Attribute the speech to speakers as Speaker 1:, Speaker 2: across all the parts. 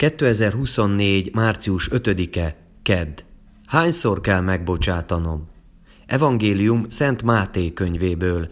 Speaker 1: 2024. március 5-e, kedd. Hányszor kell megbocsátanom? Evangélium Szent Máté könyvéből,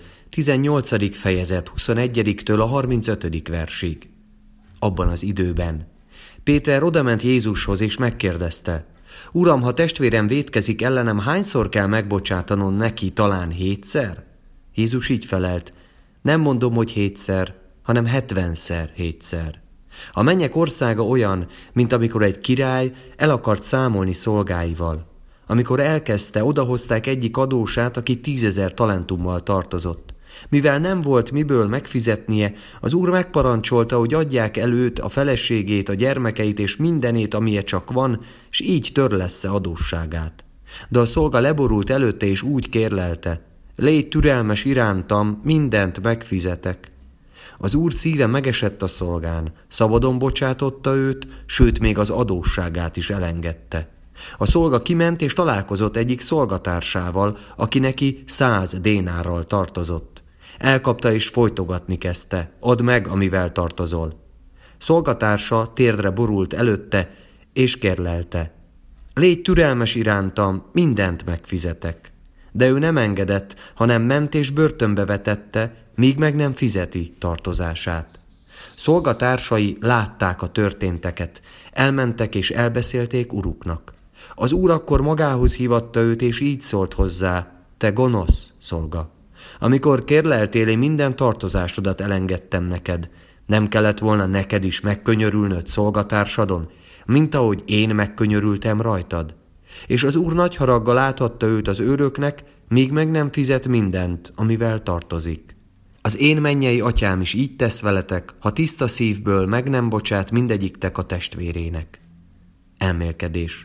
Speaker 1: 18. fejezet 21-től a 35. versig. Abban az időben Péter odament Jézushoz és megkérdezte: Uram, ha testvérem vétkezik ellenem, hányszor kell megbocsátanom neki, talán 7-szer? Jézus így felelt: Nem mondom, hogy 7-szer, hanem 70-szer 7-szer. A mennyek országa olyan, mint amikor egy király el akart számolni szolgáival. Amikor elkezdte, odahozták egyik adósát, aki 10 000 talentummal tartozott. Mivel nem volt miből megfizetnie, az úr megparancsolta, hogy adják el őt, a feleségét, a gyermekeit és mindenét, amilyen csak van, és így törlessze adósságát. De a szolga leborult előtte és úgy kérlelte: Légy türelmes irántam, mindent megfizetek. Az úr szíve megesett a szolgán, szabadon bocsátotta őt, sőt még az adósságát is elengedte. A szolga kiment és találkozott egyik szolgatársával, aki neki 100 dénárral tartozott. Elkapta és folytogatni kezdte: Add meg, amivel tartozol. Szolgatársa térdre borult előtte, és kérlelte: Légy türelmes irántam, mindent megfizetek. De ő nem engedett, hanem ment és börtönbe vetette, míg meg nem fizeti tartozását. Szolgatársai látták a történteket, elmentek és elbeszélték uruknak. Az úr akkor magához hívatta őt, és így szólt hozzá: Te gonosz szolga! Amikor kérleltél, én minden tartozásodat elengedtem neked. Nem kellett volna neked is megkönyörülnöd szolgatársadon, mint ahogy én megkönyörültem rajtad? És az úr nagy haraggal átadta őt az őröknek, míg meg nem fizet mindent, amivel tartozik. Az én mennyei atyám is így tesz veletek, ha tiszta szívből meg nem bocsát mindegyiktek a testvérének. Elmélkedés.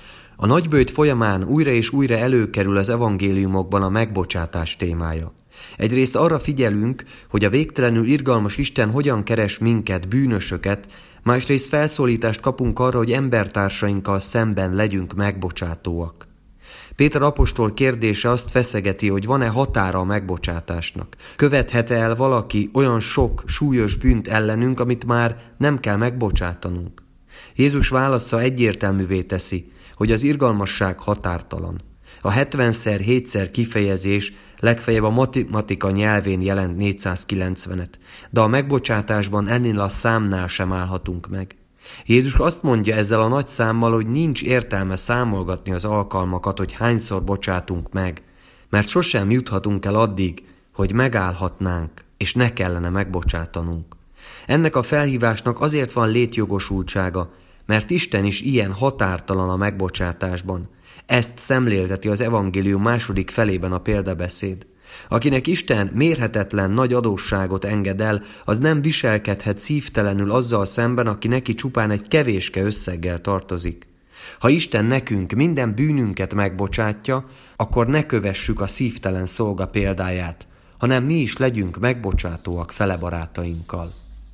Speaker 1: A nagyböjt folyamán újra és újra előkerül az evangéliumokban a megbocsátás témája. Egyrészt arra figyelünk, hogy a végtelenül irgalmas Isten hogyan keres minket, bűnösöket, másrészt felszólítást kapunk arra, hogy embertársainkkal szemben legyünk megbocsátóak. Péter apostol kérdése azt feszegeti, hogy van-e határa a megbocsátásnak. Követhet el valaki olyan sok súlyos bűnt ellenünk, amit már nem kell megbocsátanunk? Jézus válasza egyértelművé teszi, hogy az irgalmasság határtalan. A 70-szer 7-szer kifejezés legfeljebb a matematika nyelvén jelent 490-et, de a megbocsátásban ennél a számnál sem állhatunk meg. Jézus azt mondja ezzel a nagy számmal, hogy nincs értelme számolgatni az alkalmakat, hogy hányszor bocsátunk meg, mert sosem juthatunk el addig, hogy megállhatnánk, és ne kellene megbocsátanunk. Ennek a felhívásnak azért van létjogosultsága, mert Isten is ilyen határtalan a megbocsátásban. Ezt szemlélteti az evangélium második felében a példabeszéd. Akinek Isten mérhetetlen nagy adósságot enged el, az nem viselkedhet szívtelenül azzal szemben, aki neki csupán egy kevéske összeggel tartozik. Ha Isten nekünk minden bűnünket megbocsátja, akkor ne kövessük a szívtelen szolga példáját, hanem mi is legyünk megbocsátóak fele barátainkkal.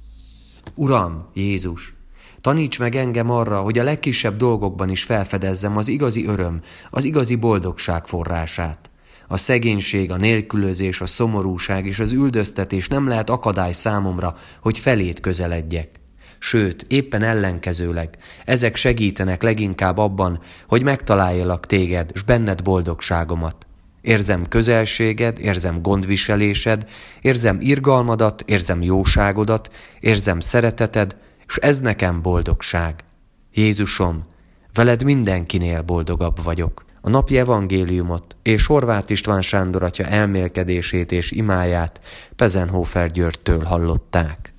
Speaker 1: Uram, Jézus! Taníts meg engem arra, hogy a legkisebb dolgokban is felfedezzem az igazi öröm, az igazi boldogság forrását. A szegénység, a nélkülözés, a szomorúság és az üldöztetés nem lehet akadály számomra, hogy feléd közeledjek. Sőt, éppen ellenkezőleg, ezek segítenek leginkább abban, hogy megtaláljalak téged, s benned boldogságomat. Érzem közelséged, érzem gondviselésed, érzem irgalmadat, érzem jóságodat, érzem szereteted, és ez nekem boldogság. Jézusom, veled mindenkinél boldogabb vagyok. A napi evangéliumot és Horváth István Sándor atya elmélkedését és imáját Pezenhofer Györgytől hallották.